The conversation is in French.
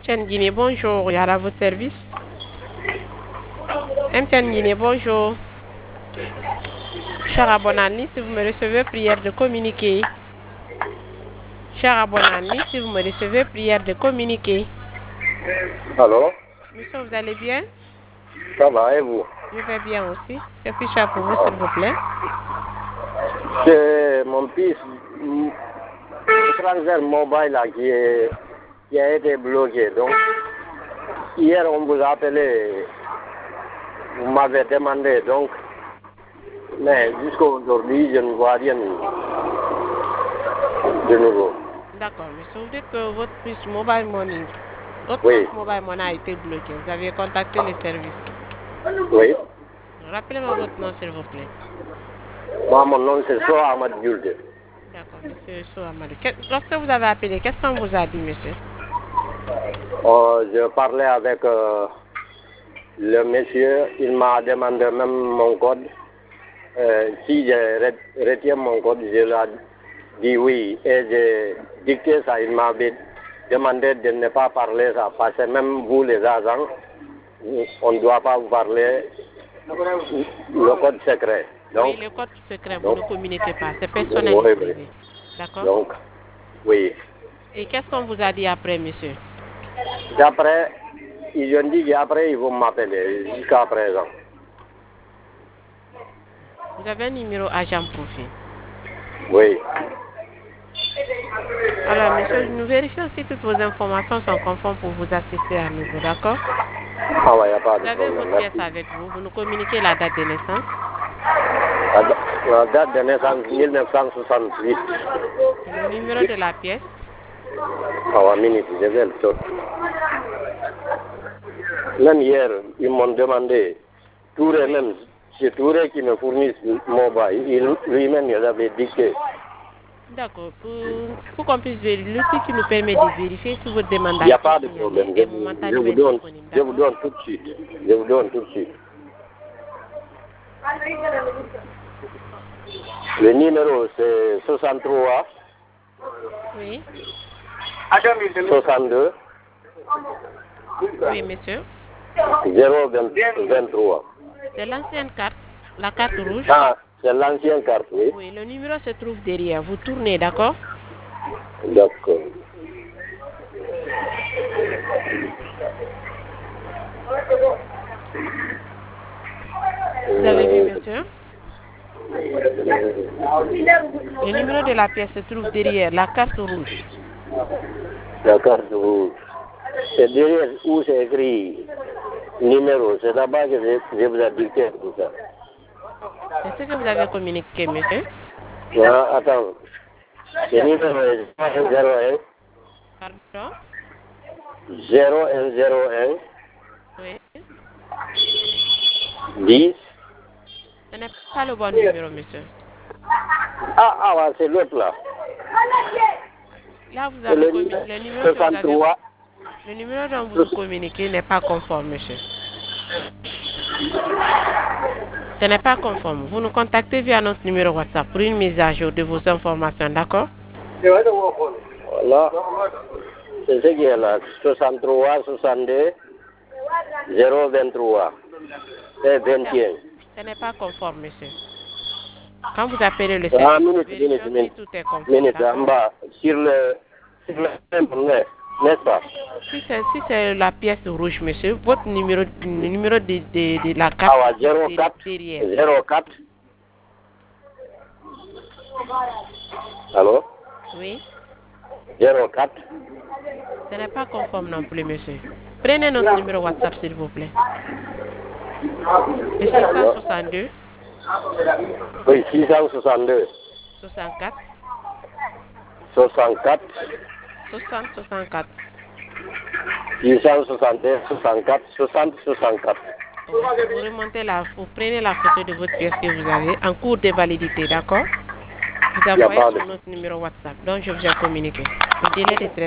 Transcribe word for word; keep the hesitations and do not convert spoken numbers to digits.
M T N Guinée, bonjour. Il y a à votre service. M T N Guinée, bonjour. Cher abonné, si vous me recevez, prière de communiquer. Cher abonné, si vous me recevez, prière de communiquer. Allô? Monsieur, vous allez bien? Ça va, et vous? Je vais bien aussi. Que puis-je faire pour vous, s'il vous plaît? C'est mon fils, le transfert mobile là, qui, est, qui a été bloqué. Donc, hier, on vous a appelé, vous m'avez demandé, donc, mais jusqu'à aujourd'hui, je ne vois rien de nouveau. D'accord, monsieur. Vous dites que votre puce mobile money, votre Oui. compte mobile money a été bloqué. Vous avez contacté les services. Oui. Rappelez-moi votre nom, s'il vous plaît. Moi, mon nom, c'est Soa Ahmad Djulde. D'accord, monsieur Sow Amadou. Que- Lorsque vous avez appelé, qu'est-ce qu'on vous a dit, monsieur? Euh, je parlais avec euh, le monsieur, il m'a demandé même mon code. Euh, si je re- retiens mon code, je lui ai dit oui. Et j'ai dicté ça, il m'avait demandé de ne pas parler ça, parce que même vous, les agents, on ne doit pas vous parler le code secret. Donc, Oui, le code secret, vous donc, ne communiquez pas. C'est personnel oui, et oui. privé. D'accord? Donc, oui. Et qu'est-ce qu'on vous a dit après, monsieur? D'après, ils ont dit qu'après, ils vont m'appeler, jusqu'à présent. Vous avez un numéro agent profil. Oui. Alors, monsieur, nous vérifions si toutes vos informations sont conformes pour vous assister à nouveau, d'accord? Ah ouais, il n'y a pas Vous de avez problème. votre pièce Merci. avec vous. Vous nous communiquez la date de naissance. La, da- la date de naissance, mille neuf cent soixante-huit. Et le numéro de la pièce. Ah ouais, minute, je vais le sortir. Même hier, ils m'ont demandé, Touré même, c'est Touré qui me fournit le mobile. Il- Lui-même, il avait dicté. D'accord. Pour, pour qu'on puisse vérifier, l'outil qui nous permet de vérifier si votre demande Il a n'y a été pas de signalée problème. Je est vous, je momentanément vous donne, indisponible, je vous d'accord? donne tout de suite. Je vous donne tout de suite. Le numéro, c'est soixante-trois, Oui. soixante-deux, Oui, monsieur. zéro vingt-trois. C'est l'ancienne carte, la carte rouge. Ah, c'est l'ancienne carte, oui. Oui, le numéro se trouve derrière. Vous tournez, d'accord? D'accord. Vous avez vu, monsieur? Le numéro de la pièce se trouve derrière, la carte rouge. La carte rouge. C'est derrière où c'est écrit numéro. C'est là-bas que je, je vous ai dicté tout ça. C'est ce que vous avez communiqué, monsieur? Ah, attends. Le numéro est zéro un, Pardon? zéro un, zéro un, Oui. dix. Ce n'est pas le bon numéro, monsieur. Ah, ah, ouais, c'est l'autre là. Là, vous C'est avez le commis... numéro Le numéro que vous avez... soixante-trois. Le numéro dont vous nous communiquez n'est pas conforme, monsieur. Ce n'est pas conforme. Vous nous contactez via notre numéro WhatsApp pour une mise à jour de vos informations, d'accord? Voilà. C'est ce qui est là. soixante-trois, soixante-deux, zéro vingt-trois. Et vingt et un. Ce n'est pas conforme, monsieur. Quand vous appelez le Ah, service, minute, vérifions minute, si minute. tout est conforme, Minute, en d'accord? bas, sur le, sur le n'est- n'est-ce pas? Si c'est si c'est la pièce rouge, monsieur, votre numéro, le numéro de, de, de la carte Ah ouais, se trouve zéro de- quatre, derrière. zéro quatre. Allô? Oui. zéro quatre. Ce n'est pas conforme non plus, monsieur. Prenez notre numéro WhatsApp, s'il vous plaît. Le six cent soixante-deux, Oui, six cent soixante-deux, soixante-quatre, soixante-quatre, soixante, soixante-quatre. six cent soixante-deux, soixante-quatre, soixante, soixante-quatre. Oui. Vous remontez la, vous prenez la photo de votre pièce que vous avez en cours de validité, d'accord? Vous Il n'y a envoyez pas sur de... notre numéro WhatsApp, dont je vous ai communiqué. Le délai de traitement